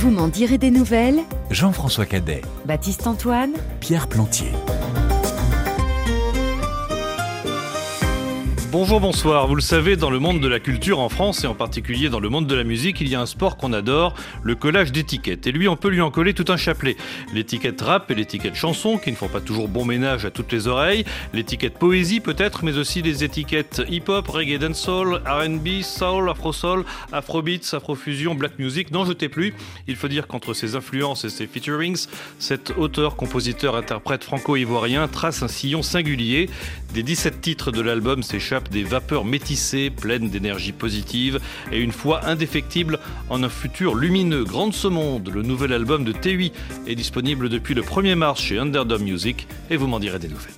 Vous m'en direz des nouvelles. Jean-François Cadet, Baptiste Antoine, Pierre Plantier. Bonjour, bonsoir. Vous le savez, dans le monde de la culture en France et en particulier dans le monde de la musique, il y a un sport qu'on adore, le collage d'étiquettes. Et lui, on peut lui en coller tout un chapelet. L'étiquette rap et l'étiquette chanson, qui ne font pas toujours bon ménage à toutes les oreilles. L'étiquette poésie peut-être, mais aussi les étiquettes hip-hop, reggae, dancehall, R&B, soul, afro-soul, afrobeats, afrofusion, black music. N'en jetez plus. Il faut dire qu'entre ses influences et ses featurings, cet auteur, compositeur, interprète franco-ivoirien trace un sillon singulier. Des 17 titres de l'album s'échappent des vapeurs métissées, pleines d'énergie positive et une foi indéfectible en un futur lumineux. Grande ce monde, le nouvel album de T8 est disponible depuis le 1er mars chez Underdog Music et vous m'en direz des nouvelles.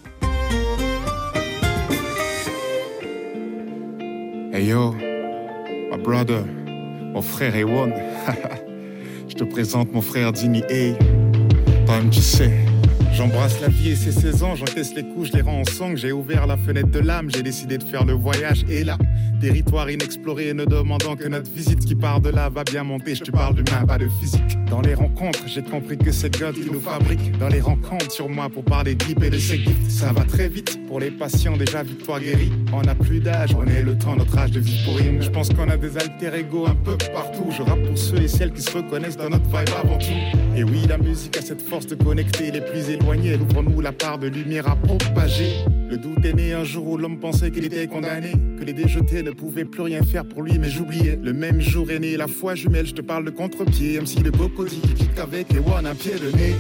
Hey yo, my brother, mon frère Ewan. Je te présente mon frère Dini A. Toi-même tu sais. J'embrasse la vie et ses 16 ans, j'encaisse les coups, je les rends en sang. J'ai ouvert la fenêtre de l'âme, j'ai décidé de faire le voyage. Et là, territoire inexploré, ne demandant que notre visite. Qui part de là va bien monter, je te parle d'humain, pas de physique. Dans les rencontres, j'ai compris que c'est God qui nous fabrique. Dans les rencontres sur moi pour parler deep et de ses gifts. Ça va très vite pour les patients, déjà victoire guérie. On n'a plus d'âge, on est le temps, notre âge de vie pour rien. Je pense qu'on a des alter ego un peu partout. Je rappe pour ceux et celles qui se reconnaissent dans notre vibe avant tout. Et oui, la musique a cette force de connecter les plus éloignés. Elle ouvre-nous la part de lumière à propager. Le doute est né un jour où l'homme pensait qu'il était condamné, que les déjetés ne pouvaient plus rien faire pour lui, mais j'oubliais. Le même jour est né la foi jumelle, je te parle de contre-pied. MC de Bocody qui kick avec Ewan un pied de nez.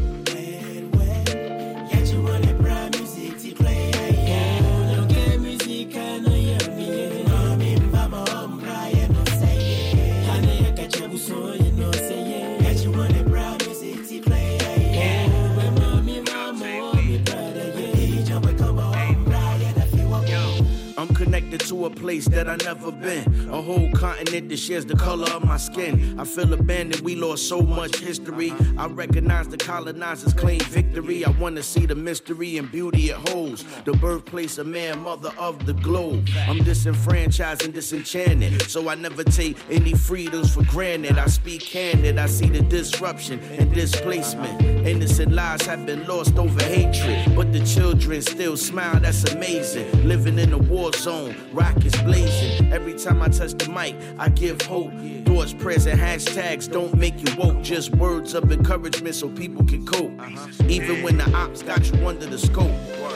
Connected to a place that I never been. A whole continent that shares the color of my skin. I feel abandoned, we lost so much history. I recognize the colonizers claim victory. I want to see the mystery and beauty it holds. The birthplace of man, mother of the globe. I'm disenfranchised and disenchanted, so I never take any freedoms for granted. I speak candid, I see the disruption and displacement. Innocent lives have been lost over hatred, but the children still smile, that's amazing. Living in a war zone, rockets blazing. Every time I touch the mic, I give hope. Thoughts, prayers, and hashtags don't make you woke. Just words of encouragement so people can cope. Even when the ops got you under the scope.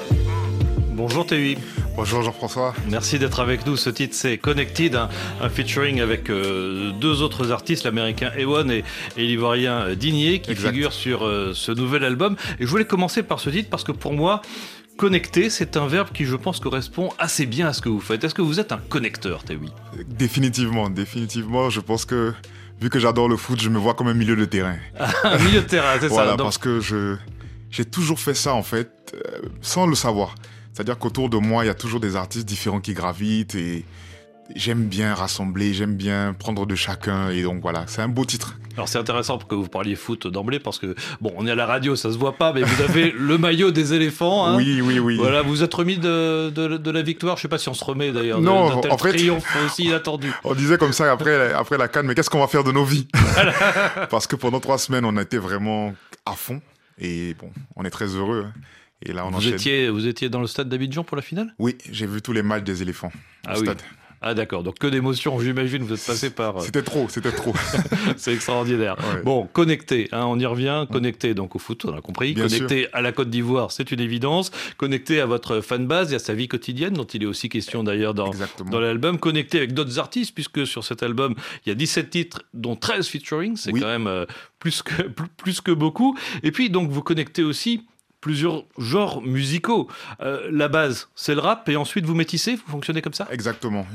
Bonjour T8. Bonjour Jean-François. Merci d'être avec nous. Ce titre c'est Connected, un featuring avec deux autres artistes, l'américain Ewan et l'ivoirien Digné qui figurent sur ce nouvel album. Et je voulais commencer par ce titre parce que pour moi, connecter, c'est un verbe qui, je pense, correspond assez bien à ce que vous faites. Est-ce que vous êtes un connecteur, T8 ? Définitivement. Je pense que, vu que j'adore le foot, je me vois comme un milieu de terrain. Un milieu de terrain, c'est voilà, ça. Donc... parce que j'ai toujours fait ça, en fait, sans le savoir. C'est-à-dire qu'autour de moi, il y a toujours des artistes différents qui gravitent et j'aime bien rassembler, j'aime bien prendre de chacun et donc voilà, c'est un beau titre. Alors c'est intéressant que vous parliez foot d'emblée parce que, bon, on est à la radio, ça se voit pas, mais vous avez le maillot des éléphants. Hein. Oui. Voilà, vous êtes remis de la victoire, je sais pas si on se remet d'ailleurs. Non, d'un tel en fait, triomphe aussi inattendu. On disait comme ça après la CAN, mais qu'est-ce qu'on va faire de nos vies ? Parce que pendant 3 semaines, on a été vraiment à fond et bon, on est très heureux. Et là, vous étiez dans le stade d'Abidjan pour la finale ? Oui, j'ai vu tous les matchs des éléphants au stade. Ah d'accord, donc que d'émotions, j'imagine, vous êtes passé par... C'était trop. C'est extraordinaire. Ouais. Bon, connecté, hein, on y revient, connecté donc au foot, on a compris, bien connecté sûr. À la Côte d'Ivoire, c'est une évidence, connecté à votre fanbase et à sa vie quotidienne, dont il est aussi question d'ailleurs dans l'album, connecté avec d'autres artistes, puisque sur cet album, il y a 17 titres, dont 13 featuring, c'est quand même plus que beaucoup. Et puis donc vous connectez aussi plusieurs genres musicaux. La base, c'est le rap, et ensuite vous métissez, vous fonctionnez comme ça ? Exactement.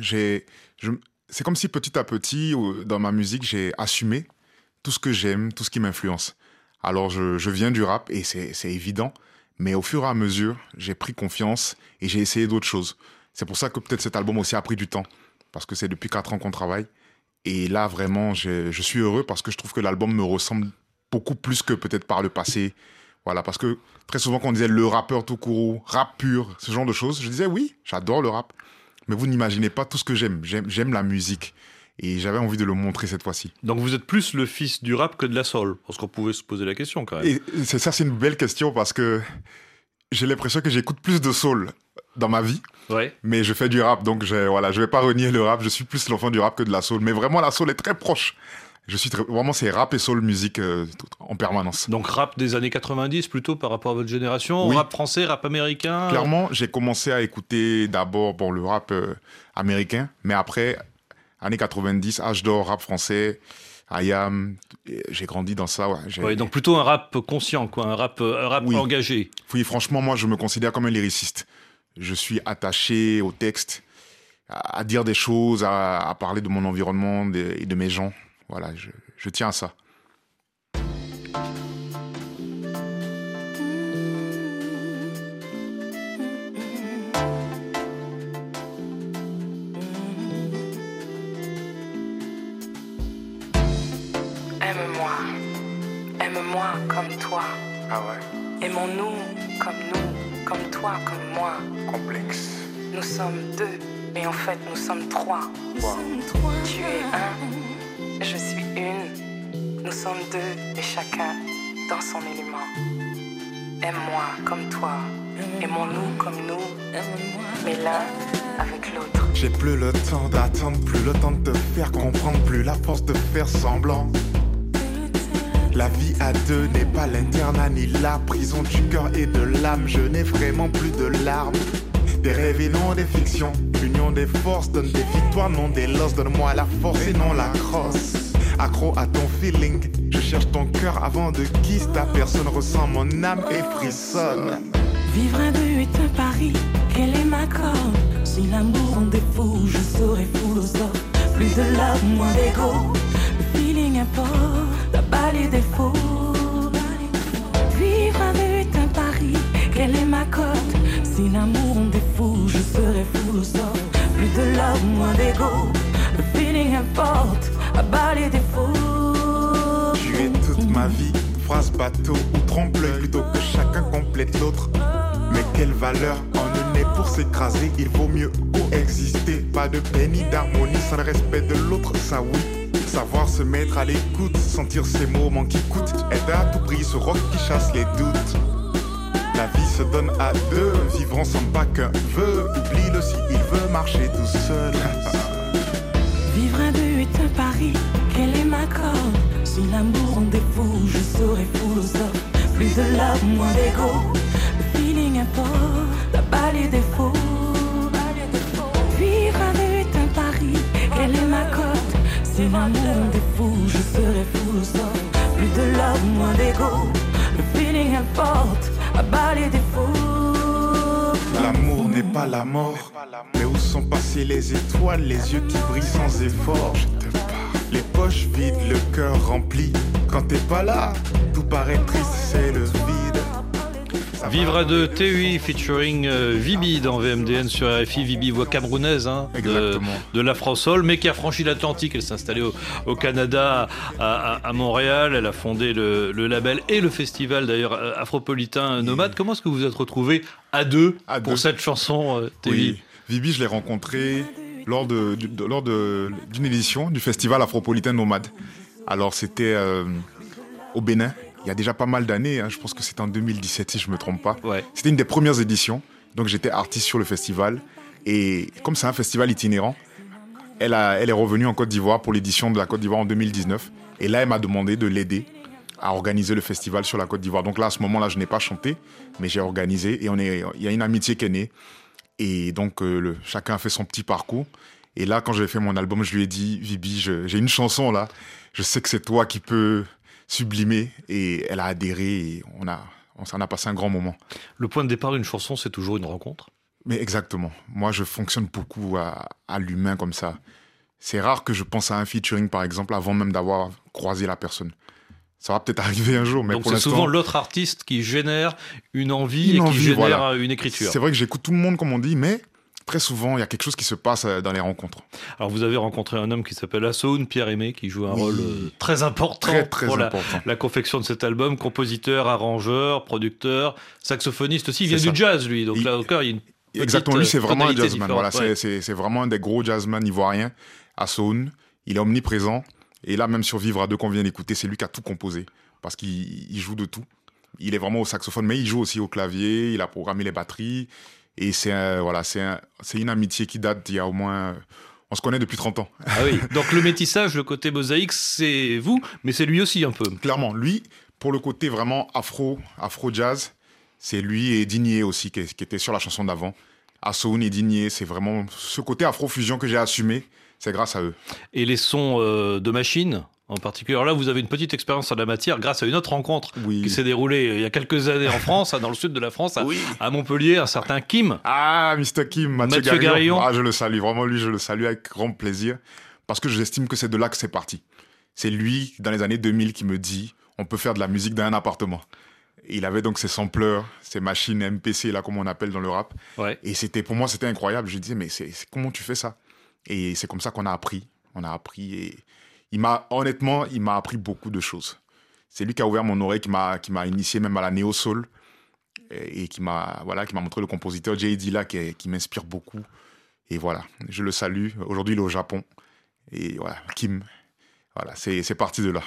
C'est comme si petit à petit, dans ma musique, j'ai assumé tout ce que j'aime, tout ce qui m'influence. Alors je viens du rap, et c'est évident, mais au fur et à mesure, j'ai pris confiance, et j'ai essayé d'autres choses. C'est pour ça que peut-être cet album aussi a pris du temps, parce que c'est depuis 4 ans qu'on travaille, et là, vraiment, je suis heureux, parce que je trouve que l'album me ressemble beaucoup plus que peut-être par le passé. Voilà, parce que très souvent, quand on disait le rappeur tout court, rap pur, ce genre de choses, je disais oui, j'adore le rap. Mais vous n'imaginez pas tout ce que j'aime. J'aime la musique. Et j'avais envie de le montrer cette fois-ci. Donc vous êtes plus le fils du rap que de la soul, parce qu'on pouvait se poser la question quand même. Et c'est une belle question parce que j'ai l'impression que j'écoute plus de soul dans ma vie, Ouais. mais je fais du rap, donc je vais pas renier le rap. Je suis plus l'enfant du rap que de la soul, mais vraiment la soul est très proche. Vraiment, c'est rap et soul musique en permanence. Donc rap des années 90 plutôt par rapport à votre génération, Oui. rap français, rap américain. Clairement, j'ai commencé à écouter d'abord le rap américain, mais après, années 90, âge d'or, rap français, IAM, j'ai grandi dans ça. Ouais, Ouais, donc plutôt un rap conscient, quoi, un rap Oui. engagé. Oui, franchement, moi, je me considère comme un lyriciste. Je suis attaché au texte, à dire des choses, à parler de mon environnement et de mes gens. Voilà, je tiens à ça. Aime-moi comme toi. Ah ouais, Aimons-nous, comme toi, comme moi. complexe. Nous sommes deux, et en fait nous sommes trois. Tu es un, je suis une. Nous sommes deux, et chacun dans son élément. Aime-moi comme toi, aimons-nous comme nous, mais l'un avec l'autre. J'ai plus le temps d'attendre, plus le temps de te faire comprendre, plus la force de faire semblant. La vie à deux n'est pas l'internat ni la prison du cœur et de l'âme. Je n'ai vraiment plus de larmes. Des rêves et non des fictions. L'union des forces donne des victoires, non des losses. Donne-moi la force et non la crosse. Accro à ton feeling, je cherche ton cœur avant de kiss. Ta personne ressent mon âme et frissonne. Vivre un but, un pari, quelle est ma corde? Si l'amour en défaut, je serai philosophe. Plus de love, moins d'ego. Le feeling importe, la balle est défaut. Vivre un but, un pari, quelle est ma cote? Si l'amour en défaut, je serai philosophe. Plus de love, moins d'ego. Le feeling importe, la balle est défaut. Tu es toute ma vie, phrase bateau ou trompe-l'œil plutôt que chacun complète l'autre. Mais quelle valeur en un nez pour s'écraser, il vaut mieux coexister. Pas de paix ni d'harmonie sans le respect de l'autre, ça oui. Savoir se mettre à l'écoute, sentir ces moments qui coûtent. Être à tout prix ce roc qui chasse les doutes. La vie se donne à deux, vivre ensemble pas qu'un veut. Oublie-le si il veut marcher tout seul. Vivre un but, un pari, quelle est ma corde? Si l'amour en défaut, je serai philosophe. Plus de love, moins d'ego. Le feeling importe, la balle est défaut. Vivre un but, un pari, quelle est ma cote? Si l'amour en défaut, je serai philosophe. Plus de love, moins d'ego. Le feeling importe, la balle est défaut. L'amour n'est pas la mort, mais où sont passées les étoiles, les yeux qui brillent sans effort. Les poches vides, le cœur rempli. Quand t'es pas là, tout paraît triste, c'est le vide. Vivre à deux, TUI featuring Vibi dans VMDN sur RFI. Vibi, voix camerounaise de la France-Soul, mais qui a franchi l'Atlantique. Elle s'est installée au Canada, à Montréal. Elle a fondé le label et le festival d'ailleurs afropolitain Nomade. Comment est-ce que vous vous êtes retrouvés à deux pour cette chanson, TUI? Oui, Vibi, je l'ai rencontré lors d'une édition du festival afropolitain Nomade. Alors c'était au Bénin. Il y a déjà pas mal d'années, je pense que c'était en 2017 si je ne me trompe pas. Ouais. C'était une des premières éditions, donc j'étais artiste sur le festival. Et comme c'est un festival itinérant, elle est revenue en Côte d'Ivoire pour l'édition de la Côte d'Ivoire en 2019. Et là, elle m'a demandé de l'aider à organiser le festival sur la Côte d'Ivoire. Donc là, à ce moment-là, je n'ai pas chanté, mais j'ai organisé. Et il y a une amitié qui est née. Et donc, chacun a fait son petit parcours. Et là, quand j'ai fait mon album, je lui ai dit, Vibi, j'ai une chanson là. Je sais que c'est toi qui peux sublimé, et elle a adhéré et on s'en a passé un grand moment. Le point de départ d'une chanson, c'est toujours une rencontre. Mais exactement. Moi, je fonctionne beaucoup à l'humain comme ça. C'est rare que je pense à un featuring, par exemple, avant même d'avoir croisé la personne. Ça va peut-être arriver un jour, mais donc pour l'instant... Donc c'est souvent l'autre artiste qui génère une envie et qui génère une écriture. C'est vrai que j'écoute tout le monde, comme on dit, mais très souvent, il y a quelque chose qui se passe dans les rencontres. Alors, vous avez rencontré un homme qui s'appelle Assoun Pierre-Aimé, qui joue un rôle très important pour la confection de cet album. Compositeur, arrangeur, producteur, saxophoniste aussi. Il vient du jazz, lui. Donc là, encore, il y a une petite exactement, lui, c'est vraiment un jazzman. Voilà, ouais. c'est vraiment un des gros jazzman ivoiriens, Assoun. Il est omniprésent. Et là, même sur Vivre à deux qu'on vient d'écouter, c'est lui qui a tout composé. Parce qu'il joue de tout. Il est vraiment au saxophone, mais il joue aussi au clavier. Il a programmé les batteries. Et c'est une amitié qui date d'il y a au moins... On se connaît depuis 30 ans. Ah oui, donc le métissage, le côté mosaïque, c'est vous, mais c'est lui aussi un peu. Clairement, lui, pour le côté vraiment afro-jazz, c'est lui et Digné aussi qui était sur la chanson d'avant. Assoun et Digné, c'est vraiment ce côté afro-fusion que j'ai assumé, c'est grâce à eux. Et les sons de machine en particulier. Alors là, vous avez une petite expérience en la matière grâce à une autre rencontre qui s'est déroulée il y a quelques années en France, dans le sud de la France, à Montpellier, un certain Kim. Ah, Mr. Kim, Mathieu Garillon. Ah, je le salue, vraiment lui, je le salue avec grand plaisir, parce que j'estime que c'est de là que c'est parti. C'est lui, dans les années 2000, qui me dit, on peut faire de la musique dans un appartement. Et il avait donc ses sampleurs, ses machines MPC, là, comme on appelle dans le rap. Ouais. Et pour moi, c'était incroyable. Je disais, mais comment tu fais ça? Et c'est comme ça qu'on a appris. On a appris et... il m'a appris beaucoup de choses. C'est lui qui a ouvert mon oreille, qui m'a initié même à la néo-soul et qui m'a montré le compositeur Jay Dilla qui m'inspire beaucoup. Et voilà, je le salue. Aujourd'hui, il est au Japon. Et voilà, Kim, voilà, c'est parti de là.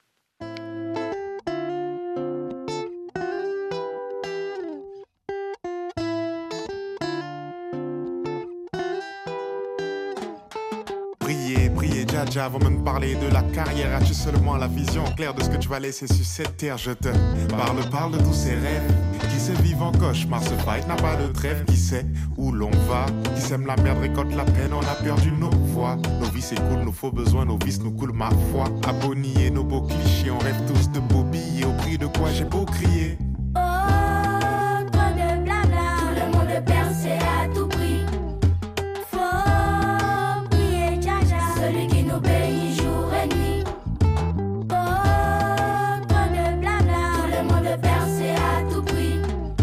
Dja, avant même de parler de la carrière, as-tu seulement la vision claire de ce que tu vas laisser sur cette terre? Je te parle de tous ces rêves qui se vivent en cauchemar. Ce fight n'a pas de trêve, qui sait où l'on va? Qui sème la merde, récolte la peine, on a perdu nos voix. Nos vies s'écoulent, nos faux besoins, nos vices nous coulent, ma foi. À beau nier nos beaux clichés, on rêve tous de beaux billets. Au prix de quoi j'ai beau crier? Oh, trop de blabla, tout le monde percé à tout prix. Celui qui nous bénit jour et nuit. Oh, trop de blabla, tout le monde percé à tout prix.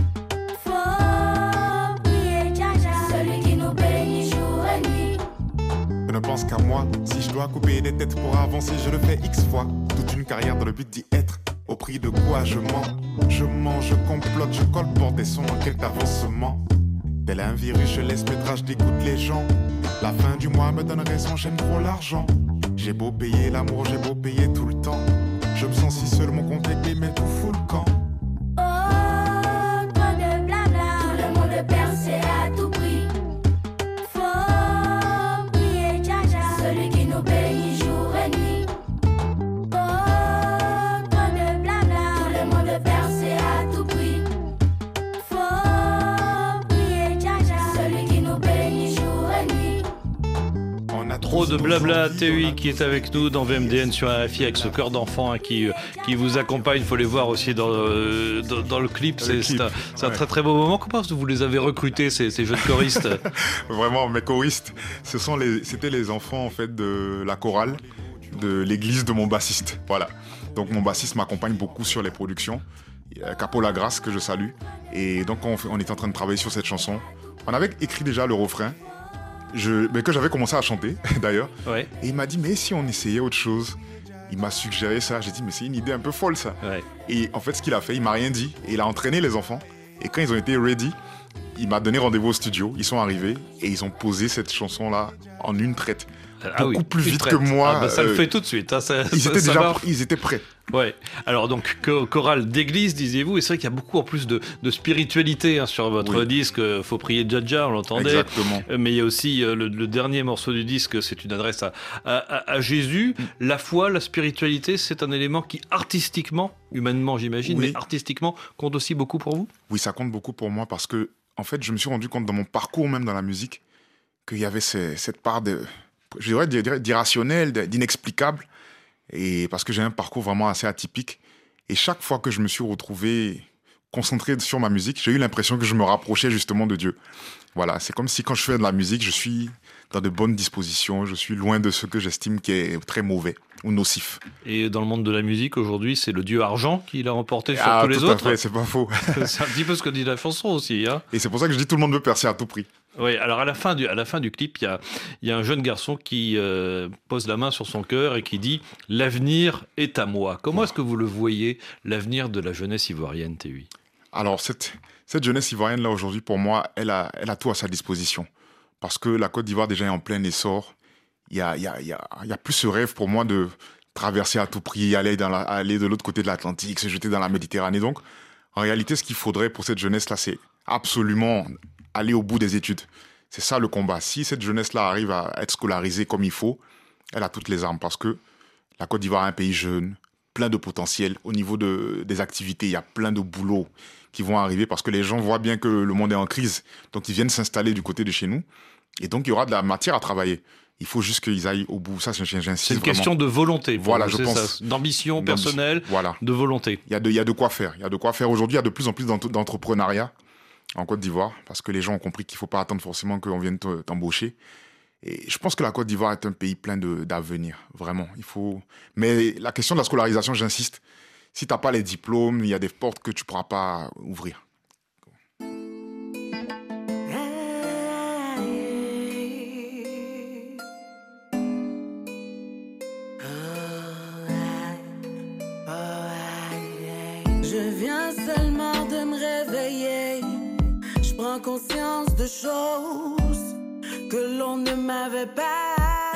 Faut prier Jaja, celui qui nous bénit jour et nuit. Je ne pense qu'à moi, si je dois couper des têtes pour avancer, je le fais X fois. Toute une carrière dans le but d'y être. Au prix de quoi je mens, je complote, je colporte des sons en quête d'avancement. Tel un virus, je laisse mes traces, j'écoute les gens. La fin du mois me donne raison, j'aime trop l'argent. J'ai beau payer l'amour, j'ai beau payer tout le temps. Je me sens si seul, mon compte est clé, mais tout fout le camp. Oh, trop de blabla, tout le monde percé à tout prix. Faut prier Jaja, celui qui nous bénit jour et nuit. Oh, trop de blabla, tout le monde percé à tout prix. Faut prier Jaja, celui qui nous bénit jour et nuit. Trop de blabla, TUI qui est avec nous dans VMDN sur RFI avec ce cœur d'enfant qui vous accompagne. Il faut les voir aussi dans le clip. C'est un très très beau moment. Comment vous les avez recrutés, ces jeunes choristes? Vraiment, mes choristes, c'était les enfants en fait de la chorale de l'église de mon bassiste. Voilà. Donc mon bassiste m'accompagne beaucoup sur les productions. Capo La Grâce, que je salue. Et donc on était en train de travailler sur cette chanson. On avait écrit déjà le refrain. Mais que j'avais commencé à chanter d'ailleurs. Ouais. Et il m'a dit, mais si on essayait autre chose? Il m'a suggéré ça. J'ai dit, mais c'est une idée un peu folle ça. Ouais. Et en fait, ce qu'il a fait, il m'a rien dit. Et il a entraîné les enfants. Et quand ils ont été ready, il m'a donné rendez-vous au studio. Ils sont arrivés et ils ont posé cette chanson-là en une traite. Beaucoup plus vite que moi. Ça le fait tout de suite. Hein, ils étaient prêts. Ouais. Alors donc chorale d'église, disiez-vous, et c'est vrai qu'il y a beaucoup en plus de spiritualité sur votre disque. Faut prier Jaja, on l'entendait. Exactement. Mais il y a aussi le dernier morceau du disque, c'est une adresse à Jésus. La foi, la spiritualité, c'est un élément qui artistiquement, humainement j'imagine, mais artistiquement compte aussi beaucoup pour vous. Oui, ça compte beaucoup pour moi parce que en fait, je me suis rendu compte dans mon parcours même dans la musique qu'il y avait cette part d'irrationnel, d'inexplicable. Et parce que j'ai un parcours vraiment assez atypique. Et chaque fois que je me suis retrouvé concentré sur ma musique, j'ai eu l'impression que je me rapprochais justement de Dieu. Voilà, c'est comme si quand je fais de la musique, je suis dans de bonnes dispositions, je suis loin de ce que j'estime qui est très mauvais ou nocif. Et dans le monde de la musique, aujourd'hui, c'est le dieu argent qui l'a remporté sur tous les autres. Tout à fait, c'est pas faux. C'est un petit peu ce que dit la chanson aussi. Hein. Et c'est pour ça que je dis tout le monde veut percer à tout prix. Oui, alors à la fin du clip, il y a un jeune garçon qui pose la main sur son cœur et qui dit « L'avenir est à moi ». Comment est-ce que vous le voyez, l'avenir de la jeunesse ivoirienne, TUI? Alors, cette jeunesse ivoirienne-là, aujourd'hui, pour moi, elle a tout à sa disposition. Parce que la Côte d'Ivoire, déjà, est en plein essor. il y a plus ce rêve pour moi de traverser à tout prix, aller de l'autre côté de l'Atlantique, se jeter dans la Méditerranée. Donc, en réalité, ce qu'il faudrait pour cette jeunesse-là, c'est absolument aller au bout des études. C'est ça le combat. Si cette jeunesse-là arrive à être scolarisée comme il faut, elle a toutes les armes parce que la Côte d'Ivoire est un pays jeune, plein de potentiel. Au niveau des activités, il y a plein de boulots qui vont arriver parce que les gens voient bien que le monde est en crise. Donc, ils viennent s'installer du côté de chez nous. Et donc, il y aura de la matière à travailler. Il faut juste qu'ils aillent au bout. Ça, j'insiste. C'est une question de volonté. Voilà, je pense. D'ambition personnelle, voilà. De volonté. Il y a de quoi faire. Il y a de quoi faire. Aujourd'hui, il y a de plus en plus d'entrepreneuriat en Côte d'Ivoire parce que les gens ont compris qu'il ne faut pas attendre forcément qu'on vienne t'embaucher. Et je pense que la Côte d'Ivoire est un pays plein d'avenir. Vraiment. Mais la question de la scolarisation, j'insiste. Si tu n'as pas les diplômes, il y a des portes que tu ne pourras pas ouvrir. Conscience de choses que l'on ne m'avait pas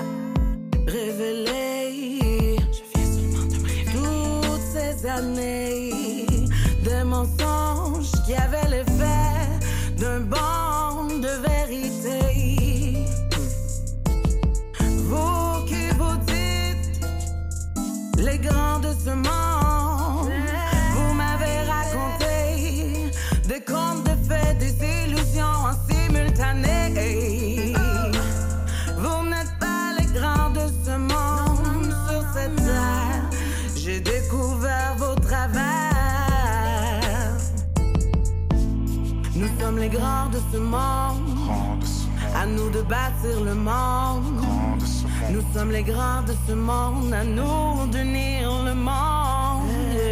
révélées. Je viens seulement de me révéler. Toutes ces années, des mensonges qui avaient l'effet d'un banc de vérité. Vous qui vous dites les grands de ce monde, vous m'avez raconté des contes de fées, des illusions en simultané. Vous n'êtes pas les grands de ce monde sur cette terre. J'ai découvert vos travers. Nous sommes les grands de ce monde. À nous de bâtir le monde. Nous sommes les grands de ce monde. À nous d'unir le monde.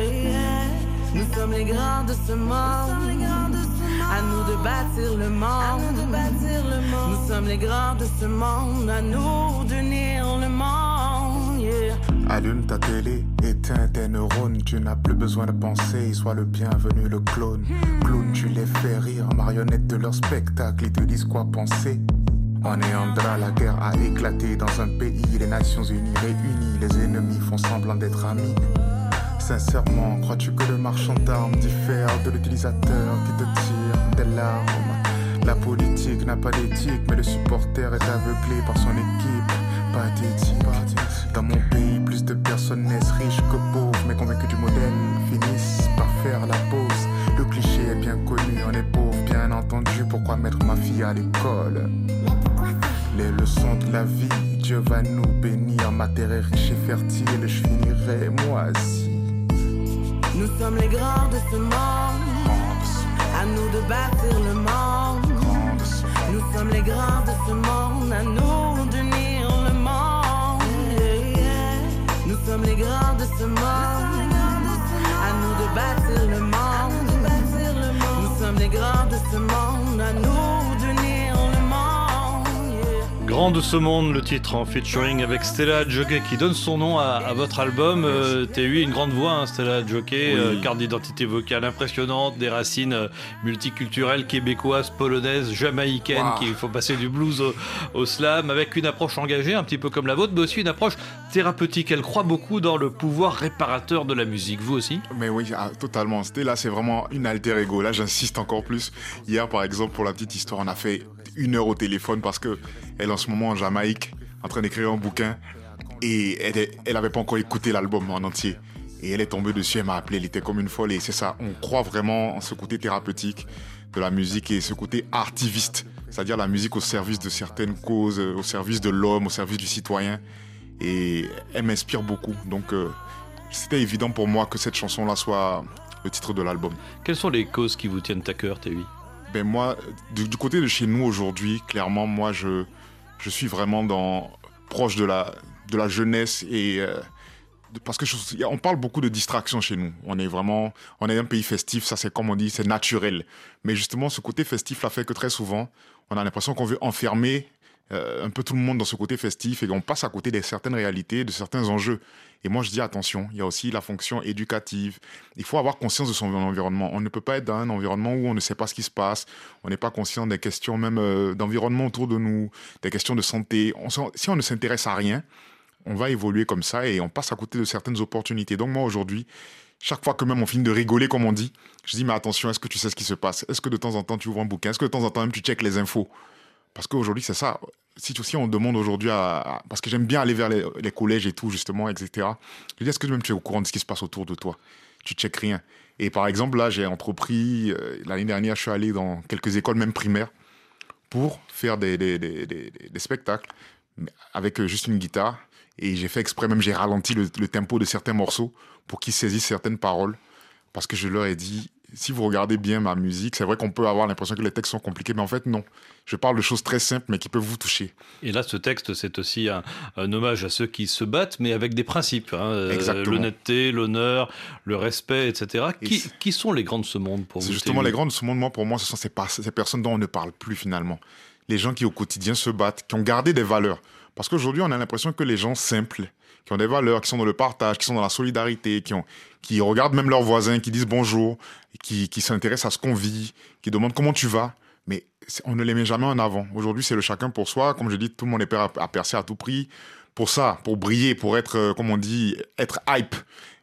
Nous sommes les grands de ce monde. À nous de bâtir le monde. Nous sommes les grands de ce monde. À nous d'unir le monde. Yeah. Allume ta télé, éteins tes neurones. Tu n'as plus besoin de penser. Sois le bienvenu, le clone. Clown, tu les fais rire. Marionnette de leur spectacle. Ils te disent quoi penser. En Néandra, la guerre a éclaté dans un pays. Les Nations Unies réunies. Les ennemis font semblant d'être amis. Sincèrement, crois-tu que le marchand d'armes diffère de l'utilisateur qui te tire des larmes? La politique n'a pas d'éthique, mais le supporter est aveuglé par son équipe pathétique. Dans mon pays, plus de personnes naissent riches que pauvres, mais convaincus du modèle finissent par faire la pause. Le cliché est bien connu, on est pauvre, bien entendu. Pourquoi mettre ma fille à l'école? Les leçons de la vie, Dieu va nous bénir. Ma terre est riche et fertile, je finirai moisi. Nous sommes les grands de ce monde. À nous de bâtir le monde. Nous sommes les grands de ce monde. À nous d'unir le monde. Nous sommes les grands de ce monde. À nous de bâtir le monde. Nous sommes les grands de ce monde. À nous d'unir le monde. Grand de ce monde, le titre en featuring avec Stella Adjoké qui donne son nom à votre album. T'as eu une grande voix, hein, Stella Adjoké, Oui. Carte d'identité vocale impressionnante, des racines multiculturelles, québécoises, polonaises, jamaïcaines, Wow. Il faut passer du blues au slam, avec une approche engagée, un petit peu comme la vôtre, mais aussi une approche thérapeutique. Elle croit beaucoup dans le pouvoir réparateur de la musique. Vous aussi? Mais oui, totalement. Stella, c'est vraiment une alter ego. Là, j'insiste encore plus. Hier, par exemple, pour la petite histoire, on a fait 1 heure au téléphone parce que elle est en ce moment en Jamaïque, en train d'écrire un bouquin, et elle avait pas encore écouté l'album en entier. Et elle est tombée dessus, elle m'a appelé, elle était comme une folle. Et c'est ça, on croit vraiment en ce côté thérapeutique de la musique et ce côté artiviste, c'est-à-dire la musique au service de certaines causes, au service de l'homme, au service du citoyen. Et elle m'inspire beaucoup. Donc, c'était évident pour moi que cette chanson-là soit le titre de l'album. Quelles sont les causes qui vous tiennent à cœur, Théoui? Ben moi, du côté de chez nous aujourd'hui, clairement, moi, je suis vraiment proche de la jeunesse et parce que on parle beaucoup de distraction chez nous. On est un pays festif, ça c'est comme on dit, c'est naturel. Mais justement, ce côté festif là fait que très souvent, on a l'impression qu'on veut enfermer un peu tout le monde dans ce côté festif et on passe à côté de certaines réalités, de certains enjeux. Et moi, je dis attention, il y a aussi la fonction éducative. Il faut avoir conscience de son environnement. On ne peut pas être dans un environnement où on ne sait pas ce qui se passe. On n'est pas conscient des questions même d'environnement autour de nous, des questions de santé. Si on ne s'intéresse à rien, on va évoluer comme ça et on passe à côté de certaines opportunités. Donc moi, aujourd'hui, chaque fois que même on finit de rigoler, comme on dit, je dis mais attention, est-ce que tu sais ce qui se passe? Est-ce que de temps en temps tu ouvres un bouquin? Est-ce que de temps en temps même tu checkes les infos? Parce qu'aujourd'hui, c'est ça. Si on demande aujourd'hui parce que j'aime bien aller vers les collèges et tout, justement, etc. Je dis, est-ce que même tu es au courant de ce qui se passe autour de toi? Tu checkes rien. Et par exemple, là, j'ai entrepris, l'année dernière, je suis allé dans quelques écoles, même primaires, pour faire des spectacles avec juste une guitare. Et j'ai fait exprès, même j'ai ralenti le tempo de certains morceaux pour qu'ils saisissent certaines paroles. Parce que je leur ai dit, si vous regardez bien ma musique, c'est vrai qu'on peut avoir l'impression que les textes sont compliqués, mais en fait, non. Je parle de choses très simples, mais qui peuvent vous toucher. Et là, ce texte, c'est aussi un hommage à ceux qui se battent, mais avec des principes. L'honnêteté, l'honneur, le respect, etc. Qui sont les grands de ce monde pour vous? C'est justement les grands de ce monde, pour moi, ce sont ces personnes dont on ne parle plus finalement. Les gens qui, au quotidien, se battent, qui ont gardé des valeurs. Parce qu'aujourd'hui, on a l'impression que les gens simples, qui ont des valeurs, qui sont dans le partage, qui sont dans la solidarité, qui regardent même leurs voisins, qui disent bonjour, qui s'intéressent à ce qu'on vit, qui demandent comment tu vas. Mais on ne les met jamais en avant. Aujourd'hui, c'est le chacun pour soi. Comme je dis, tout le monde est prêt à percer à tout prix. Pour ça, pour briller, pour être, comme on dit, être hype,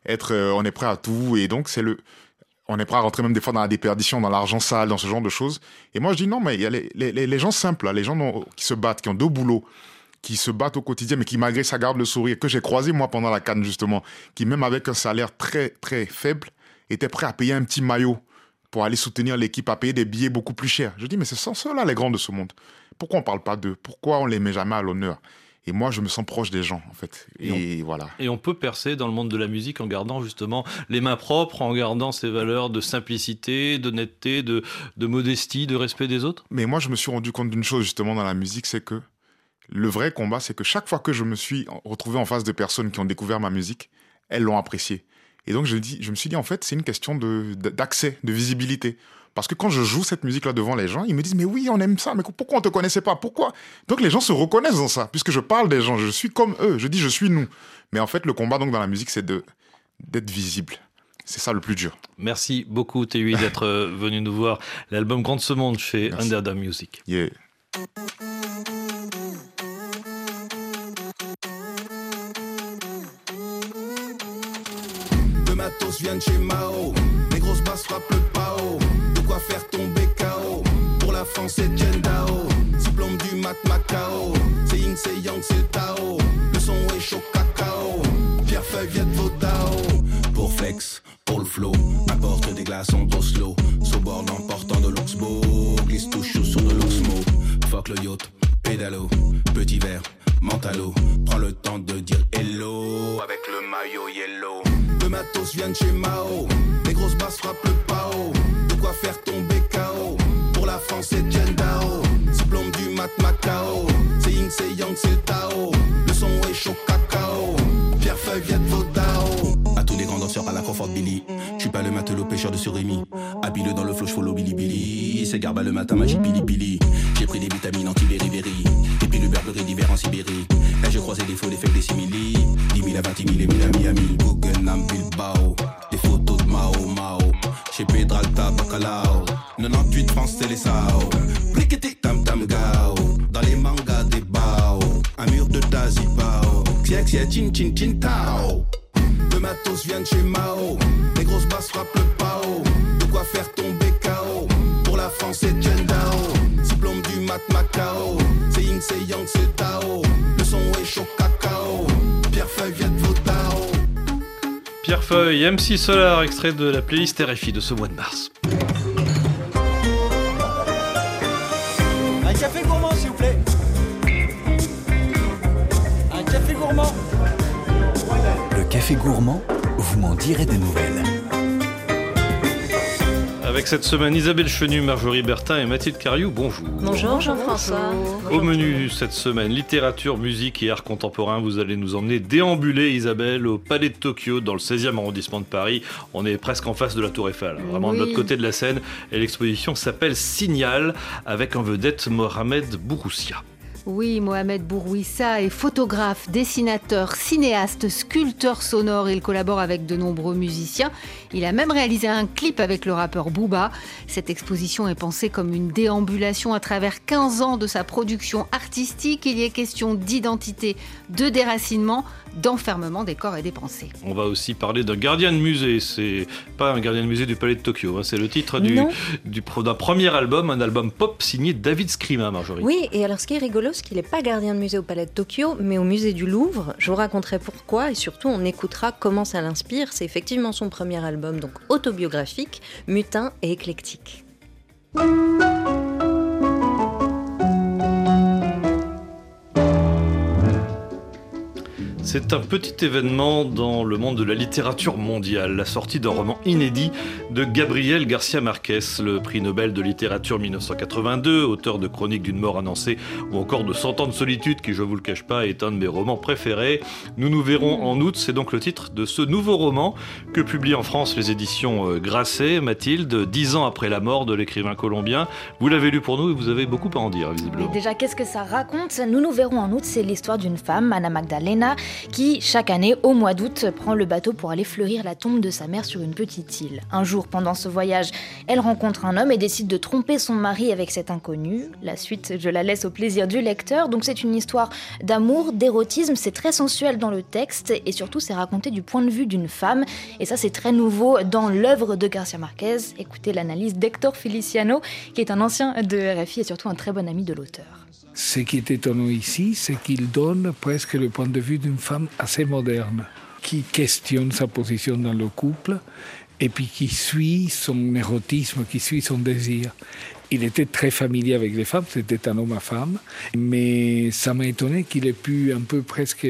on est prêt à tout. Et donc, on est prêt à rentrer même des fois dans la déperdition, dans l'argent sale, dans ce genre de choses. Et moi, je dis non, mais il y a les gens simples, là, les gens qui se battent, qui ont 2 boulots, qui se battent au quotidien, mais qui malgré ça gardent le sourire, que j'ai croisé moi pendant la CAN justement, qui même avec un salaire très très faible, étaient prêts à payer un petit maillot pour aller soutenir l'équipe, à payer des billets beaucoup plus chers. Je dis, mais ce sont ceux-là les grands de ce monde. Pourquoi on ne parle pas d'eux? Pourquoi on ne les met jamais à l'honneur? Et moi, je me sens proche des gens, en fait. Voilà. Et on peut percer dans le monde de la musique en gardant justement les mains propres, en gardant ces valeurs de simplicité, d'honnêteté, de modestie, de respect des autres? Mais moi, je me suis rendu compte d'une chose justement dans la musique, c'est que le vrai combat, c'est que chaque fois que je me suis retrouvé en face de personnes qui ont découvert ma musique, elles l'ont appréciée. Et donc, je me suis dit, en fait, c'est une question d'accès, de visibilité. Parce que quand je joue cette musique-là devant les gens, ils me disent, mais oui, on aime ça, mais pourquoi on ne te connaissait pas? Pourquoi? Donc, les gens se reconnaissent dans ça, puisque je parle des gens, je suis comme eux, je dis, je suis nous. Mais en fait, le combat donc, dans la musique, c'est d'être visible. C'est ça le plus dur. Merci beaucoup, Théoui, d'être venu nous voir. L'album Grand de ce monde chez Underdog Music. Yeah. Matos viennent chez Mao, les grosses basses frappent le pao, de quoi faire tomber KO, pour la France c'est Jendao, diplôme du mat Macao, c'est Ying, c'est Yang, c'est le Tao, le son est chaud cacao, Pierre Feuille Viet Vodao, pour flex, pour le flow, apporte des glaçons d'Oslo, sauboard en portant de l'Oxbow, glisse tout chaud sur de l'Oxmo, fuck le yacht, pédalo, petit verre, mentalo, prends le temps de dire hello, avec le maillot yellow. Le matos vient de chez Mao, les grosses basses frappent le pao, de quoi faire tomber KO, pour la France c'est Jendao, diplôme du mat Macao, c'est Ying, c'est Yang, c'est le Tao, le son est chaud cacao, Pierre Feuille Viet Vodao. À tous les grands danseurs à la confort Billy, je suis pas le matelot pêcheur de surimi, habile dans le flow, j'follow Billy Billy, c'est Garba le matin, magie Billy Billy, j'ai pris des vitamines anti-beriberi, et puis le Burberry d'hiver en Sibérie, et je croisais des faux, des faits, des simili, 10 000 à 20 000 et 1000 à Miami, Guggenheim, Bilbao, des photos de Mao Mao, chez Pedralta, Bacalao, 98 France, c'est les Sao, Briqueté, Tam Tam Gao, dans les mangas des Bao, un mur de Tazibao, Xia Xia, Chin Chin Chin Tao. Le matos vient de chez Mao, les grosses basses frappent le pao, de quoi faire tomber KO, pour la France c'est Jendao, diplôme du mat Macao, c'est Ying, c'est Yang, c'est le Tao, le son est chaud cacao, Pierre Feuille Viet Vodao. Pierre Feuille, MC Solar, extrait de la playlist RFI de ce mois de mars. Un café gourmand s'il vous plaît. Un café gourmand. Le café gourmand, vous m'en direz des nouvelles. Avec cette semaine, Isabelle Chenu, Marjorie Bertin et Mathilde Cariou, bonjour. Bonjour Jean-François. Au menu cette semaine, littérature, musique et art contemporain. Vous allez nous emmener déambuler, Isabelle, au Palais de Tokyo, dans le 16e arrondissement de Paris. On est presque en face de la Tour Eiffel, vraiment de l'autre côté de la Seine. Et l'exposition s'appelle Signal, avec en vedette Mohamed Bouroussia. Oui, Mohamed Bourouissa est photographe, dessinateur, cinéaste, sculpteur sonore. Il collabore avec de nombreux musiciens. Il a même réalisé un clip avec le rappeur Booba. Cette exposition est pensée comme une déambulation à travers 15 ans de sa production artistique. Il y est question d'identité, de déracinement, d'enfermement des corps et des pensées. On va aussi parler d'un gardien de musée. C'est pas un gardien de musée du Palais de Tokyo, hein. C'est le titre d'un premier album, un album pop signé David Scrima, Marjorie. Oui, et alors ce qui est rigolo, c'est qu'il n'est pas gardien de musée au Palais de Tokyo, mais au musée du Louvre. Je vous raconterai pourquoi et surtout on écoutera comment ça l'inspire. C'est effectivement son premier album, donc autobiographique, mutin et éclectique. C'est un petit événement dans le monde de la littérature mondiale, la sortie d'un roman inédit de Gabriel García Márquez, le prix Nobel de littérature 1982, auteur de Chroniques d'une mort annoncée ou encore de 100 ans de solitude, qui, je vous le cache pas, est un de mes romans préférés. Nous verrons en août, c'est donc le titre de ce nouveau roman que publient en France les éditions Grasset. Mathilde, 10 ans après la mort de l'écrivain colombien. Vous l'avez lu pour nous et vous avez beaucoup à en dire, visiblement. Mais déjà, qu'est-ce que ça raconte ? Nous verrons en août, c'est l'histoire d'une femme, Ana Magdalena, qui, chaque année, au mois d'août, prend le bateau pour aller fleurir la tombe de sa mère sur une petite île. Un jour, pendant ce voyage, elle rencontre un homme et décide de tromper son mari avec cet inconnu. La suite, je la laisse au plaisir du lecteur. Donc c'est une histoire d'amour, d'érotisme, c'est très sensuel dans le texte et surtout c'est raconté du point de vue d'une femme. Et ça, c'est très nouveau dans l'œuvre de García Márquez. Écoutez l'analyse d'Hector Feliciano, qui est un ancien de RFI et surtout un très bon ami de l'auteur. Ce qui est étonnant ici, c'est qu'il donne presque le point de vue d'une femme assez moderne, qui questionne sa position dans le couple et puis qui suit son érotisme, qui suit son désir. Il était très familier avec les femmes, c'était un homme à femme, mais ça m'a étonné qu'il ait pu un peu presque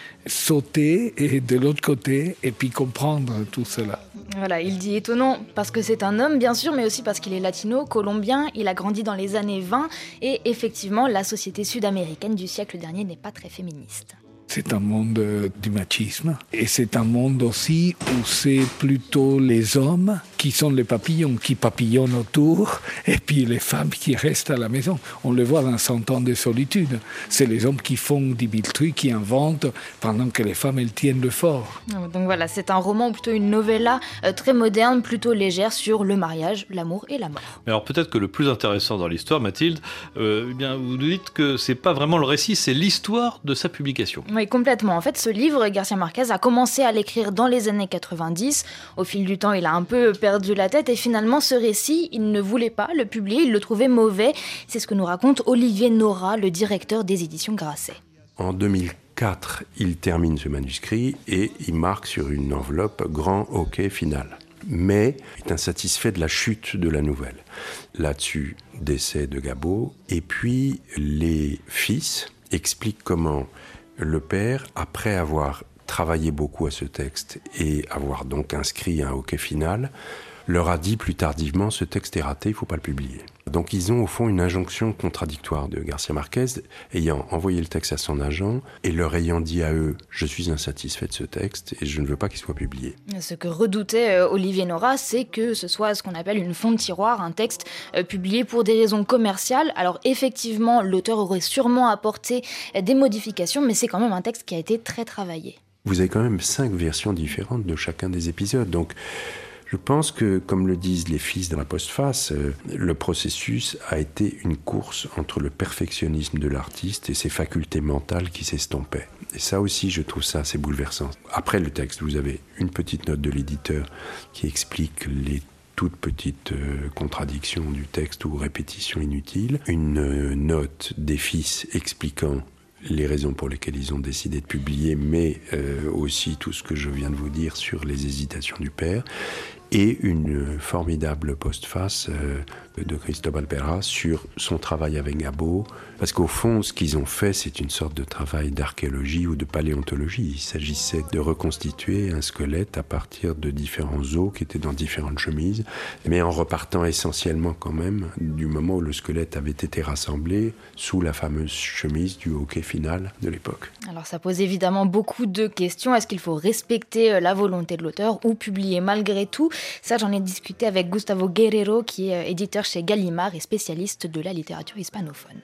sauter de l'autre côté et puis comprendre tout cela. Voilà, il dit étonnant parce que c'est un homme bien sûr, mais aussi parce qu'il est latino, colombien, il a grandi dans les années 20 et effectivement la société sud-américaine du siècle dernier n'est pas très féministe. C'est un monde du machisme et c'est un monde aussi où c'est plutôt les hommes qui sont les papillons, qui papillonnent autour et puis les femmes qui restent à la maison. On le voit dans 100 ans de solitude. C'est les hommes qui font 10 000 trucs, qui inventent pendant que les femmes elles tiennent le fort. Donc voilà, c'est un roman ou plutôt une novella très moderne, plutôt légère sur le mariage, l'amour et la mort. Mais alors peut-être que le plus intéressant dans l'histoire, Mathilde, eh bien, vous nous dites que c'est pas vraiment le récit, c'est l'histoire de sa publication. Oui, complètement. En fait, ce livre, García Márquez a commencé à l'écrire dans les années 90. Au fil du temps, il a un peu perdu la tête et finalement, ce récit, il ne voulait pas le publier, il le trouvait mauvais. C'est ce que nous raconte Olivier Nora, le directeur des éditions Grasset. En 2004, il termine ce manuscrit et il marque sur une enveloppe « Grand hockey final ». Mais il est insatisfait de la chute de la nouvelle. Là-dessus, décès de Gabo. Et puis, les fils expliquent comment le père, après avoir travaillé beaucoup à ce texte et avoir donc inscrit un hockey final, leur a dit plus tardivement « ce texte est raté, il ne faut pas le publier ». Donc ils ont au fond une injonction contradictoire de García Márquez, ayant envoyé le texte à son agent et leur ayant dit à eux « je suis insatisfait de ce texte et je ne veux pas qu'il soit publié ». Ce que redoutait Olivier Nora, c'est que ce soit ce qu'on appelle une fond de tiroir, un texte publié pour des raisons commerciales. Alors effectivement, l'auteur aurait sûrement apporté des modifications, mais c'est quand même un texte qui a été très travaillé. Vous avez quand même 5 versions différentes de chacun des épisodes, donc je pense que, comme le disent les fils dans la postface, le processus a été une course entre le perfectionnisme de l'artiste et ses facultés mentales qui s'estompaient. Et ça aussi, je trouve ça assez bouleversant. Après le texte, vous avez une petite note de l'éditeur qui explique les toutes petites contradictions du texte ou répétitions inutiles, une note des fils expliquant les raisons pour lesquelles ils ont décidé de publier, mais aussi tout ce que je viens de vous dire sur les hésitations du père, et une formidable postface de Cristóbal Perra sur son travail avec Gabo, parce qu'au fond, ce qu'ils ont fait, c'est une sorte de travail d'archéologie ou de paléontologie. Il s'agissait de reconstituer un squelette à partir de différents os qui étaient dans différentes chemises, mais en repartant essentiellement quand même du moment où le squelette avait été rassemblé sous la fameuse chemise du hockey final de l'époque. Alors ça pose évidemment beaucoup de questions. Est-ce qu'il faut respecter la volonté de l'auteur ou publier malgré tout ? Ça, j'en ai discuté avec Gustavo Guerrero, qui est éditeur chez Gallimard et spécialiste de la littérature hispanophone.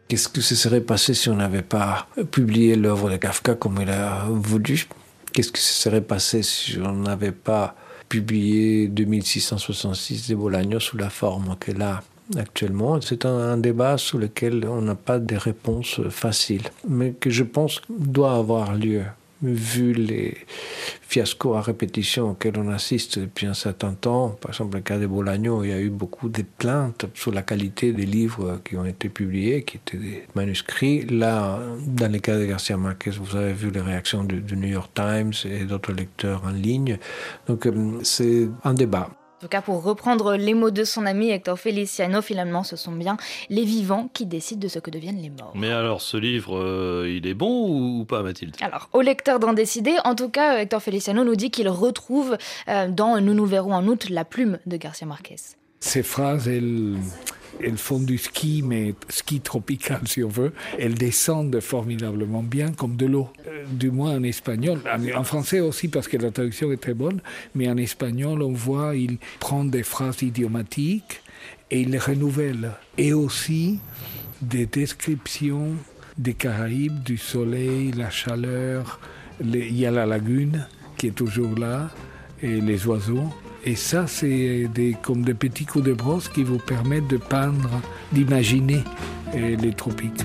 Qu'est-ce que se serait passé si on n'avait pas publié l'œuvre de Kafka comme il a voulu? Qu'est-ce que se serait passé si on n'avait pas publié 2666 de Bolaños sous la forme qu'elle a actuellement? C'est un débat sur lequel on n'a pas de réponse facile, mais que je pense doit avoir lieu, vu les fiascos à répétition auxquels on assiste depuis un certain temps. Par exemple, le cas de Bolaños, il y a eu beaucoup de plaintes sur la qualité des livres qui ont été publiés, qui étaient des manuscrits. Là, dans le cas de Garcia Marquez, vous avez vu les réactions du New York Times et d'autres lecteurs en ligne. Donc, c'est un débat. En tout cas, pour reprendre les mots de son ami Hector Feliciano, finalement, ce sont bien les vivants qui décident de ce que deviennent les morts. Mais alors, ce livre, il est bon ou pas, Mathilde? Alors, au lecteur d'en décider. En tout cas, Hector Feliciano nous dit qu'il retrouve dans Nous nous verrons en août la plume de Garcia Marquez. Ces phrases, elles font du ski, mais ski tropical si on veut. Elles descendent formidablement bien comme de l'eau. Du moins en espagnol, en français aussi parce que la traduction est très bonne, mais en espagnol on voit il prend des phrases idiomatiques et il les renouvelle. Et aussi des descriptions des Caraïbes, du soleil, la chaleur, il y a la lagune qui est toujours là, et les oiseaux. Et ça, c'est comme des petits coups de brosse qui vous permettent de peindre, d'imaginer les tropiques.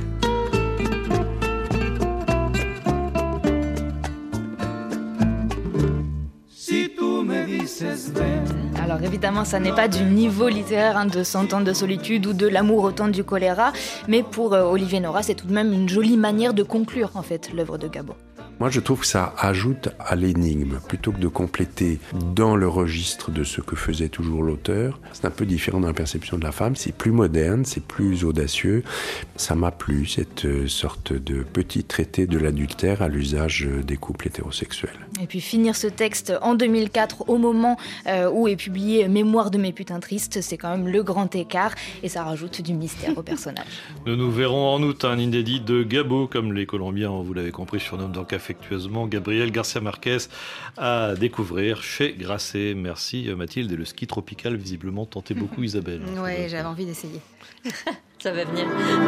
Alors évidemment, ça n'est pas du niveau littéraire de 100 ans de solitude ou de l'amour au temps du choléra, mais pour Olivier Nora, c'est tout de même une jolie manière de conclure en fait l'œuvre de Gabo. Moi, je trouve que ça ajoute à l'énigme, plutôt que de compléter dans le registre de ce que faisait toujours l'auteur. C'est un peu différent dans la perception de la femme, c'est plus moderne, c'est plus audacieux. Ça m'a plu, cette sorte de petit traité de l'adultère à l'usage des couples hétérosexuels. Et puis finir ce texte en 2004, au moment où est publié Mémoire de mes putains tristes, c'est quand même le grand écart et ça rajoute du mystère au personnage. Nous verrons en août un inédit de Gabo, comme les Colombiens, vous l'avez compris, surnomment donc affectueusement Gabriel Garcia Marquez, à découvrir chez Grasset. Merci Mathilde, et le ski tropical visiblement tentait beaucoup Isabelle. Oui, j'avais envie d'essayer. Ça va venir.